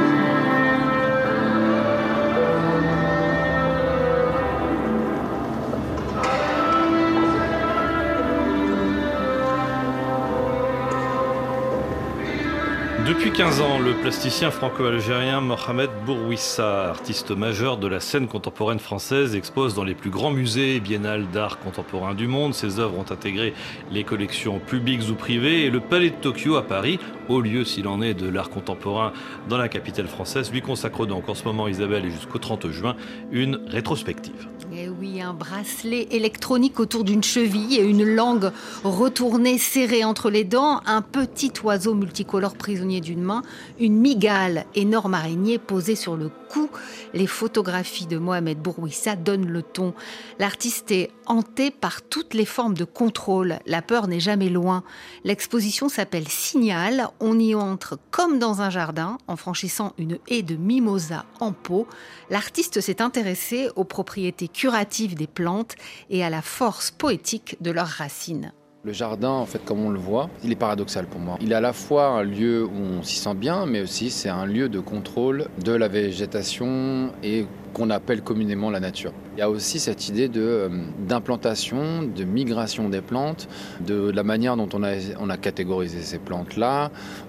Depuis 15 ans, le plasticien franco-algérien Mohamed Bourouissa, artiste majeur de la scène contemporaine française, expose dans les plus grands musées et biennales d'art contemporain du monde. Ses œuvres ont intégré les collections publiques ou privées et le Palais de Tokyo à Paris, haut lieu s'il en est de l'art contemporain dans la capitale française, lui consacre donc en ce moment, Isabelle, et jusqu'au 30 juin, une rétrospective. Et oui, un bracelet électronique autour d'une cheville et une langue retournée serrée entre les dents, un petit oiseau multicolore prisonnier d'une main, une mygale, énorme araignée posée sur le cou. Les photographies de Mohamed Bourouissa donnent le ton. L'artiste est hanté par toutes les formes de contrôle. La peur n'est jamais loin. L'exposition s'appelle Signal. On y entre comme dans un jardin, en franchissant une haie de mimosa en pot. L'artiste s'est intéressé aux propriétés curatives des plantes et à la force poétique de leurs racines. Le jardin, en fait, comme on le voit, il est paradoxal pour moi. Il est à la fois un lieu où on s'y sent bien, mais aussi c'est un lieu de contrôle de la végétation et qu'on appelle communément la nature. Il y a aussi cette idée d'implantation, de migration des plantes, de la manière dont on a catégorisé ces plantes-là,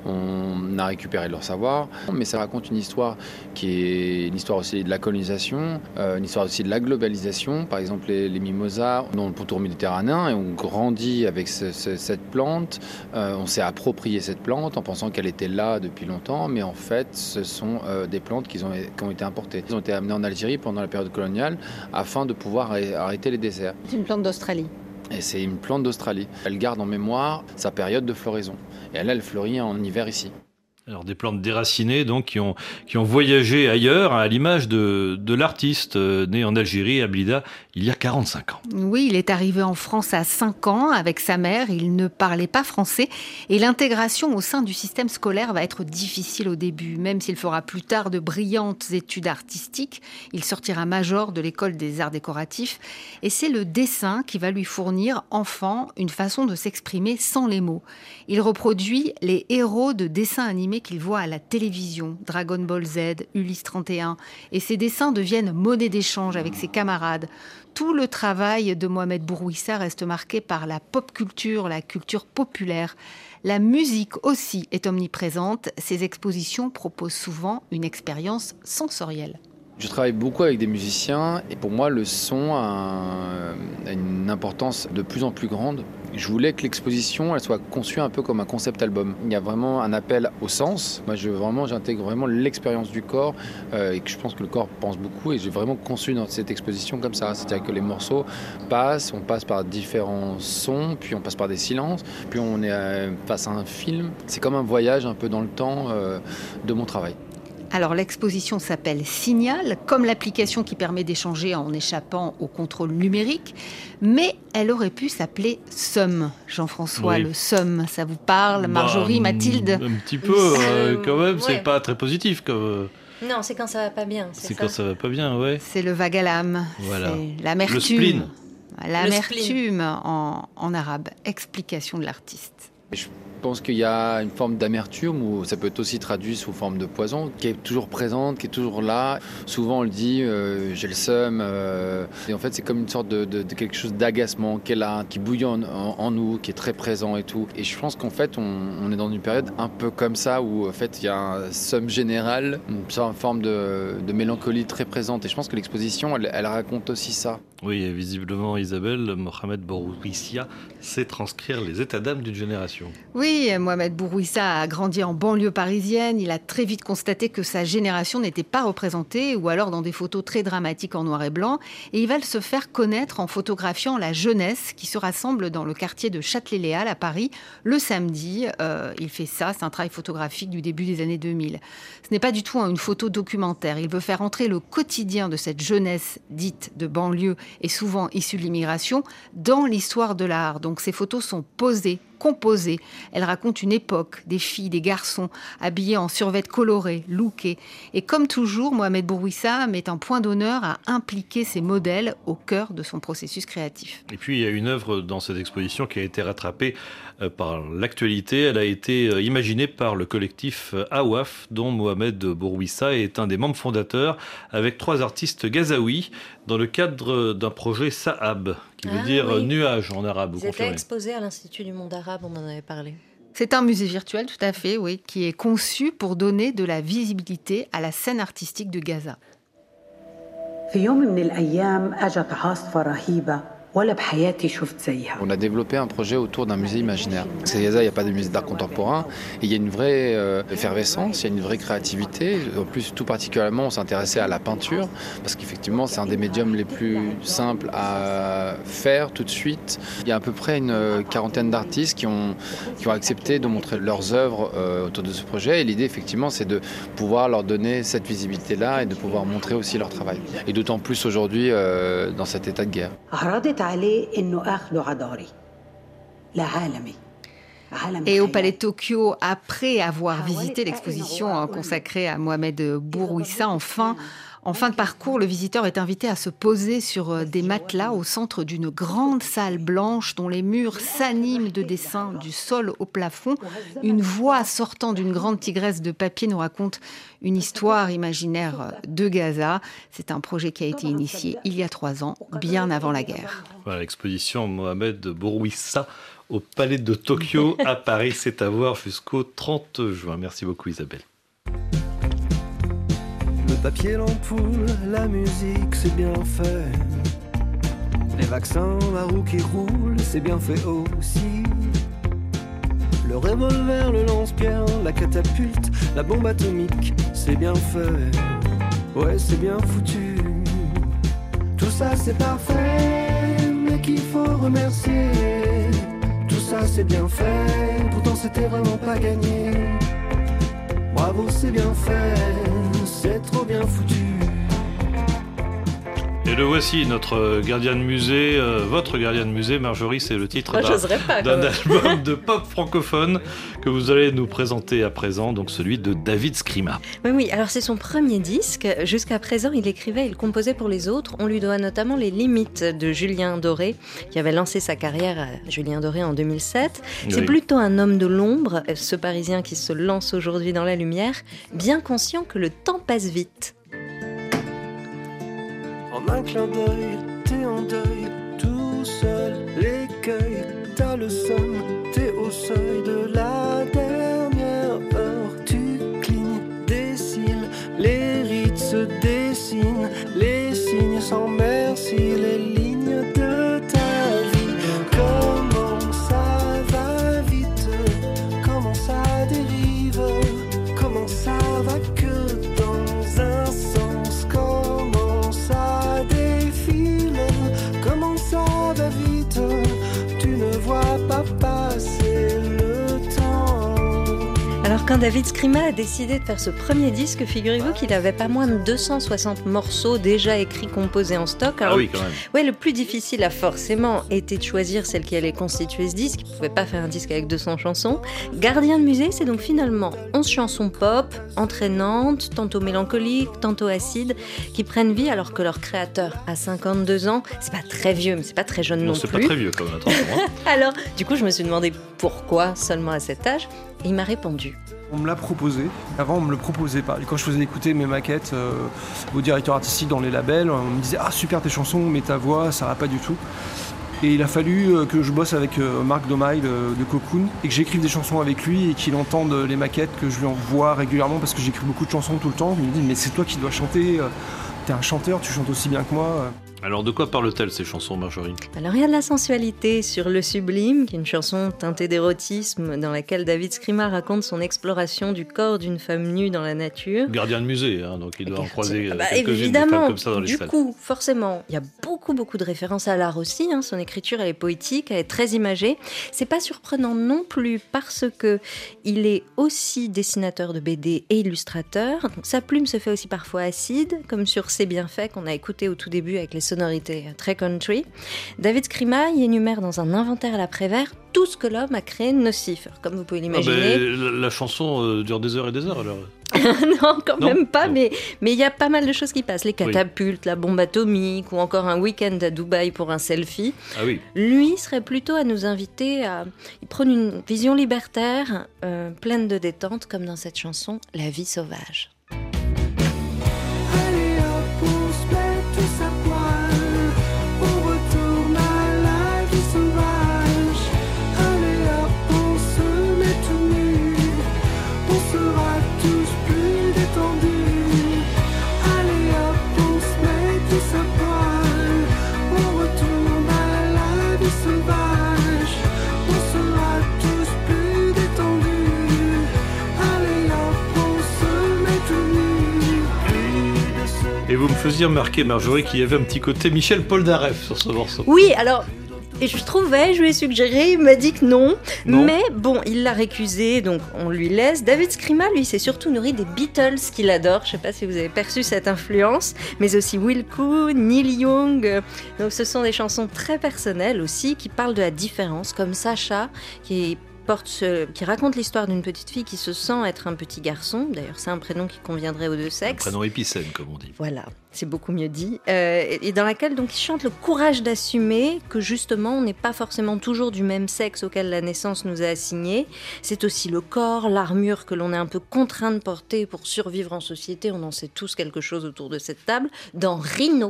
on a récupéré leur savoir, mais ça raconte une histoire qui est une histoire aussi de la colonisation, une histoire aussi de la globalisation. Par exemple, les mimosas dans le pourtour méditerranéen, et on grandit avec cette plante, on s'est approprié cette plante en pensant qu'elle était là depuis longtemps, mais en fait, ce sont des plantes qui ont été importées. Elles ont été amenées en Algérie pendant la période coloniale afin de pouvoir arrêter les déserts. C'est une plante d'Australie. Et c'est une plante d'Australie. Elle garde en mémoire sa période de floraison. Et elle fleurit en hiver ici. Alors des plantes déracinées donc qui ont voyagé ailleurs, à l'image de l'artiste né en Algérie, à Blida, il y a 45 ans. Oui, il est arrivé en France à 5 ans avec sa mère. Il ne parlait pas français et l'intégration au sein du système scolaire va être difficile au début. Même s'il fera plus tard de brillantes études artistiques, il sortira major de l'école des arts décoratifs. Et c'est le dessin qui va lui fournir, enfant, une façon de s'exprimer sans les mots. Il reproduit les héros de dessins animés animés qu'il voit à la télévision, Dragon Ball Z, Ulysse 31, et ses dessins deviennent monnaie d'échange avec ses camarades. Tout le travail de Mohamed Bourouissa reste marqué par la pop culture, la culture populaire. La musique aussi est omniprésente. Ses expositions proposent souvent une expérience sensorielle. Je travaille beaucoup avec des musiciens et pour moi le son a une importance de plus en plus grande. Je voulais que l'exposition elle soit conçue un peu comme un concept album. Il y a vraiment un appel au sens. Moi j'intègre vraiment l'expérience du corps et que je pense que le corps pense beaucoup et j'ai vraiment conçu dans cette exposition comme ça. C'est-à-dire que les morceaux on passe par différents sons, puis on passe par des silences, puis on est face à un film. C'est comme un voyage un peu dans le temps de mon travail. Alors l'exposition s'appelle Signal, comme l'application qui permet d'échanger en échappant au contrôle numérique, mais elle aurait pu s'appeler Somme. Jean-François, oui. Le Somme, ça vous parle? Marjorie, Mathilde? Un petit peu, quand même, c'est pas très positif comme... Non, c'est quand ça va pas bien. C'est quand ça va pas bien, ouais. C'est le vague à l'âme, voilà. C'est l'amertume. Le spleen. L'amertume en arabe, explication de l'artiste. Je pense qu'il y a une forme d'amertume, ou ça peut être aussi traduit sous forme de poison, qui est toujours présente, qui est toujours là. Souvent on le dit, j'ai le seum. Et en fait c'est comme une sorte de quelque chose d'agacement qui est là, qui bouillonne en nous, qui est très présent et tout. Et je pense qu'en fait on est dans une période un peu comme ça, où en fait il y a un seum général, une forme de mélancolie très présente. Et je pense que l'exposition, elle raconte aussi ça. Oui, et visiblement Isabelle, Mohamed Bourouissa sait transcrire les états d'âme d'une génération. Oui, Mohamed Bourouissa a grandi en banlieue parisienne. Il a très vite constaté que sa génération n'était pas représentée, ou alors dans des photos très dramatiques en noir et blanc. Et il va se faire connaître en photographiant la jeunesse qui se rassemble dans le quartier de Châtelet-Léal à Paris le samedi. Il fait ça, c'est un travail photographique du début des années 2000. Ce n'est pas du tout une photo documentaire. Il veut faire entrer le quotidien de cette jeunesse dite de banlieue et souvent issue de l'immigration dans l'histoire de l'art. Donc ces photos sont posées, composées. Elles racontent une époque, des filles, des garçons, habillés en survêtements colorés, lookés. Et comme toujours, Mohamed Bourouissa met un point d'honneur à impliquer ses modèles au cœur de son processus créatif. Et puis il y a une œuvre dans cette exposition qui a été rattrapée par l'actualité. Elle a été imaginée par le collectif Awaf, dont Mohamed Bourouissa est un des membres fondateurs, avec 3 artistes gazaouis, dans le cadre d'un projet Sahab, qui veut dire nuage en arabe. Ils étaient exposés à l'Institut du monde arabe, on en avait parlé. C'est un musée virtuel, tout à fait, oui, qui est conçu pour donner de la visibilité à la scène artistique de Gaza. On a développé un projet autour d'un musée imaginaire. À Gaza, il n'y a pas de musée d'art contemporain. Et il y a une vraie effervescence, il y a une vraie créativité. En plus, tout particulièrement, on s'intéressait à la peinture, parce qu'effectivement, c'est un des médiums les plus simples à faire tout de suite. Il y a à peu près une quarantaine d'artistes qui ont accepté de montrer leurs œuvres autour de ce projet. Et l'idée, effectivement, c'est de pouvoir leur donner cette visibilité-là et de pouvoir montrer aussi leur travail. Et d'autant plus aujourd'hui, dans cet état de guerre. Et au Palais de Tokyo, après avoir visité l'exposition consacrée à Mohamed Bourouissa, en fin de parcours, le visiteur est invité à se poser sur des matelas au centre d'une grande salle blanche dont les murs s'animent de dessins du sol au plafond. Une voix sortant d'une grande tigresse de papier nous raconte une histoire imaginaire de Gaza. C'est un projet qui a été initié il y a 3 ans, bien avant la guerre. Voilà, l'exposition Mohamed Bourouissa au Palais de Tokyo à Paris, c'est à voir jusqu'au 30 juin. Merci beaucoup Isabelle. Le papier, l'ampoule, la musique, c'est bien fait. Les vaccins, la roue qui roule, c'est bien fait aussi. Le revolver, le lance-pierre, la catapulte, la bombe atomique, c'est bien fait. Ouais, c'est bien foutu. Tout ça, c'est parfait, mais qu'il faut remercier. Tout ça, c'est bien fait, pourtant c'était vraiment pas gagné. Bravo, c'est bien fait, c'est trop bien foutu. Et le voici, notre gardien de musée, votre gardien de musée, Marjorie, c'est le titre d'un album de pop francophone que vous allez nous présenter à présent, donc celui de David Scrima. Oui, alors c'est son premier disque. Jusqu'à présent, il écrivait, il composait pour les autres. On lui doit notamment Les Limites de Julien Doré, qui avait lancé sa carrière à Julien Doré en 2007. C'est plutôt un homme de l'ombre, ce Parisien qui se lance aujourd'hui dans la lumière, bien conscient que le temps passe vite. En un clin d'œil, t'es en deuil, tout seul, l'écueil, t'as le somme, t'es au seuil de la dernière heure. Tu clignes des cils, les rides se dessinent, les signes sans merci, les lignes de ta vie. Comment ça va vite, comment ça dérive, comment ça va que dans un sens, comment ça défile, comment ça va vite, tu ne vois pas passer le temps. Alors quand David Scrima a décidé de faire ce premier disque, figurez-vous qu'il avait pas moins de 260 morceaux déjà écrits, composés en stock. Alors, oui, quand même. Ouais, le plus difficile a forcément été de choisir celle qui allait constituer ce disque. Il ne pouvait pas faire un disque avec 200 chansons. Gardien de musée, c'est donc finalement 11 chansons pop, entraînantes, tantôt mélancoliques, tantôt acides, qui prennent vie alors que leur créateur a 52 ans. C'est pas très vieux, mais c'est pas très jeune non plus. C'est pas très vieux quand même, attention. Alors, du coup, je me suis demandé pourquoi seulement à cet âge, et il m'a répondu. On me l'a proposé. Avant, on me le proposait pas. Et quand je faisais écouter mes maquettes au directeur artistique dans les labels, on me disait « Ah, super tes chansons, mais ta voix, ça va pas du tout ». Et il a fallu que je bosse avec Marc Domail de Cocoon et que j'écrive des chansons avec lui et qu'il entende les maquettes que je lui envoie régulièrement parce que j'écris beaucoup de chansons tout le temps. Il me dit « Mais c'est toi qui dois chanter, t'es un chanteur, tu chantes aussi bien que moi ». Alors de quoi parlent-elles ces chansons, Marjorie ? Alors il y a de la sensualité sur Le Sublime, qui est une chanson teintée d'érotisme dans laquelle David Scrima raconte son exploration du corps d'une femme nue dans la nature. Gardien de musée, hein, donc il doit en croiser quelques-unes des femmes comme ça dans les salles. Du coup, forcément, il y a beaucoup de références à l'art aussi. Son écriture, elle est poétique, elle est très imagée. C'est pas surprenant non plus parce que il est aussi dessinateur de BD et illustrateur. Donc, sa plume se fait aussi parfois acide, comme sur C'est bien fait qu'on a écouté au tout début avec les sonorités très country. David Scrima y énumère dans un inventaire à l'après-vert tout ce que l'homme a créé de nocif. Alors, comme vous pouvez l'imaginer. La chanson dure des heures et des heures alors. Non, quand même pas, mais il y a pas mal de choses qui passent. Les catapultes, la bombe atomique ou encore un week-end à Dubaï pour un selfie. Ah oui. Lui serait plutôt à nous inviter à prendre une vision libertaire, pleine de détente, comme dans cette chanson « La vie sauvage ». Et vous me faisiez remarquer, Marjorie, qu'il y avait un petit côté Michel Polnareff sur ce morceau. Oui, alors... Et je lui ai suggéré, il m'a dit que non. Mais bon, il l'a récusé, donc on lui laisse. David Scrima, lui, s'est surtout nourri des Beatles qu'il adore. Je ne sais pas si vous avez perçu cette influence, mais aussi Wilco, Neil Young. Donc ce sont des chansons très personnelles aussi, qui parlent de la différence, comme Sacha, qui raconte l'histoire d'une petite fille qui se sent être un petit garçon. D'ailleurs, c'est un prénom qui conviendrait aux deux sexes. Un prénom épicène, comme on dit. Voilà, c'est beaucoup mieux dit. Et dans laquelle donc, il chante le courage d'assumer que justement, on n'est pas forcément toujours du même sexe auquel la naissance nous a assigné. C'est aussi le corps, l'armure que l'on est un peu contraint de porter pour survivre en société. On en sait tous quelque chose autour de cette table. Dans Rhino.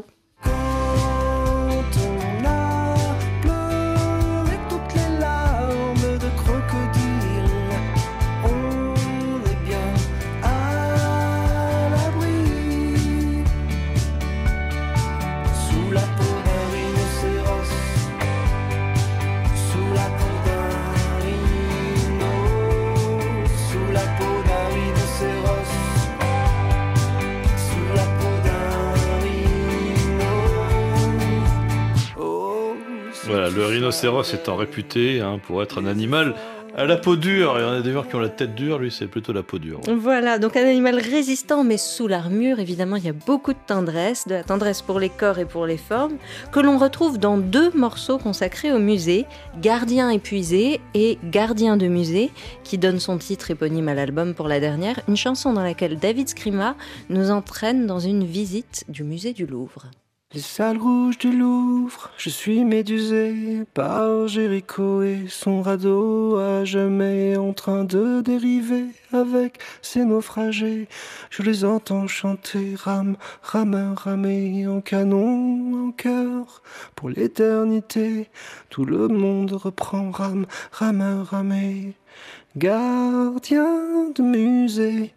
Voilà, le rhinocéros étant réputé pour être un animal À la peau dure, il y en a d'ailleurs qui ont la tête dure, lui c'est plutôt la peau dure. Voilà, donc un animal résistant mais sous l'armure, évidemment il y a beaucoup de la tendresse pour les corps et pour les formes, que l'on retrouve dans 2 morceaux consacrés au musée, Gardien épuisé et Gardien de musée, qui donne son titre éponyme à l'album pour la dernière, une chanson dans laquelle David Scrima nous entraîne dans une visite du musée du Louvre. Les salles rouges du Louvre, je suis médusé par Jéricho et son radeau à jamais en train de dériver avec ses naufragés. Je les entends chanter rame, rameur, ramé en canon, en chœur pour l'éternité. Tout le monde reprend rame, rameur, ramé. Gardien de musée,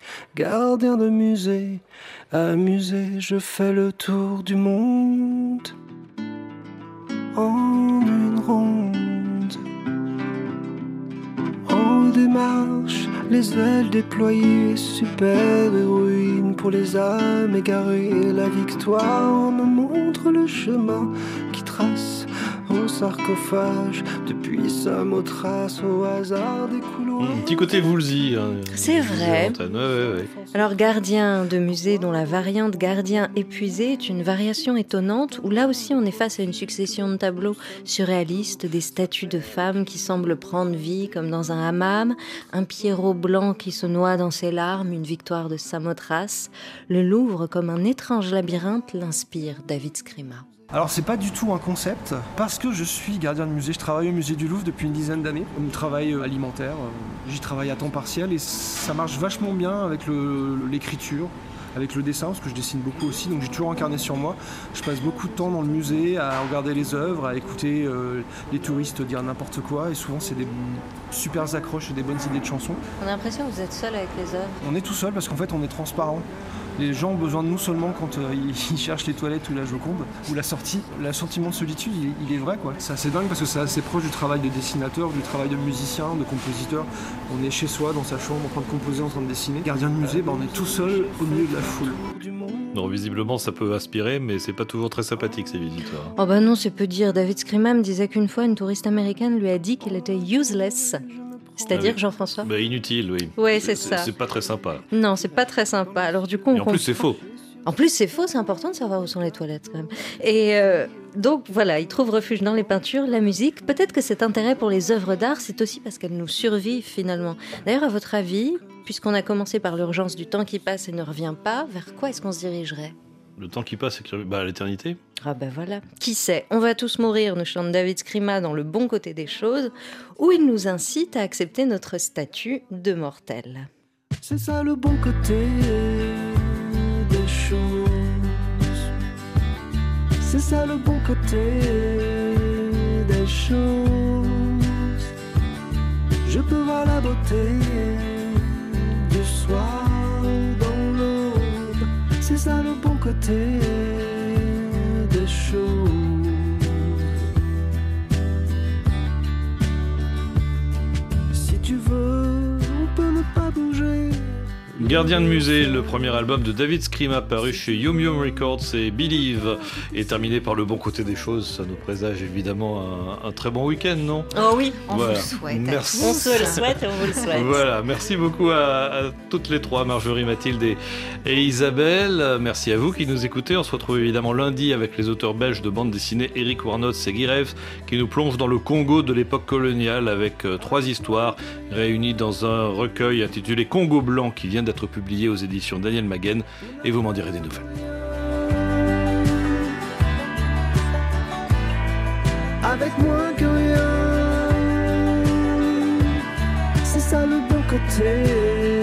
amusé, je fais le tour du monde en une ronde. En démarche, les ailes déployées, super héroïne pour les âmes égarées. La victoire me montre le chemin qui trace au sarcophage, depuis Samothrace au hasard des couloirs. Petit côté Woolsey. C'est vrai. Ouais. Alors Gardien de musée, dont la variante Gardien épuisé est une variation étonnante, où là aussi on est face à une succession de tableaux surréalistes, des statues de femmes qui semblent prendre vie comme dans un hammam, un Pierrot blanc qui se noie dans ses larmes, une victoire de Samothrace. Le Louvre, comme un étrange labyrinthe, l'inspire David Scrima. Alors c'est pas du tout un concept, parce que je suis gardien de musée, je travaille au musée du Louvre depuis une dizaine d'années, un travail alimentaire, j'y travaille à temps partiel et ça marche vachement bien avec l'écriture, avec le dessin, parce que je dessine beaucoup aussi, donc j'ai toujours un carnet sur moi. Je passe beaucoup de temps dans le musée à regarder les œuvres, à écouter les touristes dire n'importe quoi, et souvent c'est des super accroches et des bonnes idées de chansons. On a l'impression que vous êtes seul avec les œuvres. On est tout seul parce qu'en fait on est transparent. Les gens ont besoin de nous seulement quand ils cherchent les toilettes ou la Joconde ou la sortie. Le sentiment de solitude, il est vrai, quoi. C'est assez dingue parce que c'est assez proche du travail de dessinateur, du travail de musicien, de compositeur. On est chez soi, dans sa chambre, en train de composer, en train de dessiner. Gardien de musée, on est tout seul au milieu de la foule. Non, visiblement, ça peut aspirer, mais c'est pas toujours très sympathique, ces visiteurs. Oh non, c'est peu dire. David Scrima me disait qu'une fois, une touriste américaine lui a dit qu'il était useless. C'est-à-dire, Jean-François ? Inutile, oui. Ouais, c'est ça. C'est pas très sympa. Non, c'est pas très sympa. Alors du coup, Et en plus, c'est faux. En plus, c'est faux, c'est important de savoir où sont les toilettes, quand même. Et donc, voilà, il trouve refuge dans les peintures, la musique. Peut-être que cet intérêt pour les œuvres d'art, c'est aussi parce qu'elles nous survivent, finalement. D'ailleurs, à votre avis, puisqu'on a commencé par l'urgence du temps qui passe et ne revient pas, vers quoi est-ce qu'on se dirigerait ? Le temps qui passe, c'est à l'éternité. Ah ben voilà. Qui sait, on va tous mourir, nous chante David Scrima dans Le bon côté des choses, où il nous incite à accepter notre statut de mortel. C'est ça le bon côté des choses. C'est ça le bon côté des choses. Je peux voir la beauté du soir dans l'aube. C'est ça le bon côté des choses. Si tu veux, on peut ne pas bouger. Gardien de musée, le premier album de David Scrima paru chez Yum Yum Records et Believe est terminé par le bon côté des choses. Ça nous présage évidemment un très bon week-end, non ? Oh oui, on voilà. vous le souhaite. Merci. On se le souhaite et on vous le souhaite. Voilà, merci beaucoup à toutes les trois, Marjorie, Mathilde et Isabelle. Merci à vous qui nous écoutez. On se retrouve évidemment lundi avec les auteurs belges de bande dessinée Eric Warnotz et Guy Reeves qui nous plongent dans le Congo de l'époque coloniale avec 3 histoires réunies dans un recueil intitulé Congo Blanc qui vient d'être publié aux éditions Daniel Maguen et vous m'en direz des nouvelles. Avec moins que rien, c'est ça le bon côté